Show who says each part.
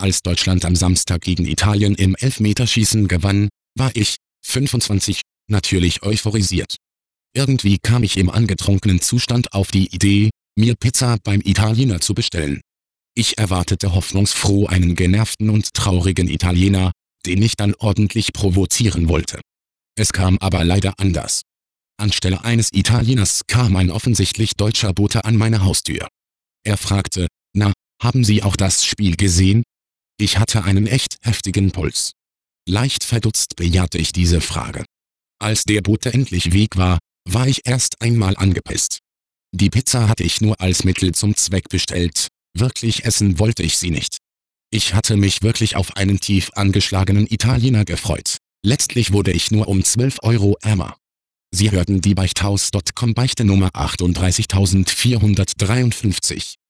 Speaker 1: Als Deutschland am Samstag gegen Italien im Elfmeterschießen gewann, war ich, 25, natürlich euphorisiert. Irgendwie kam ich im angetrunkenen Zustand auf die Idee, mir Pizza beim Italiener zu bestellen. Ich erwartete hoffnungsfroh einen genervten und traurigen Italiener, den ich dann ordentlich provozieren wollte. Es kam aber leider anders. Anstelle eines Italieners kam ein offensichtlich deutscher Bote an meine Haustür. Er fragte: „Na, haben Sie auch das Spiel gesehen?“ Ich hatte einen echt heftigen Puls. Leicht verdutzt bejahte ich diese Frage. Als der Bote endlich weg war, war ich erst einmal angepisst. Die Pizza hatte ich nur als Mittel zum Zweck bestellt, wirklich essen wollte ich sie nicht. Ich hatte mich wirklich auf einen tief angeschlagenen Italiener gefreut. Letztlich wurde ich nur um 12 € ärmer. Sie hörten die Beichthaus.com Beichte Nummer 38453.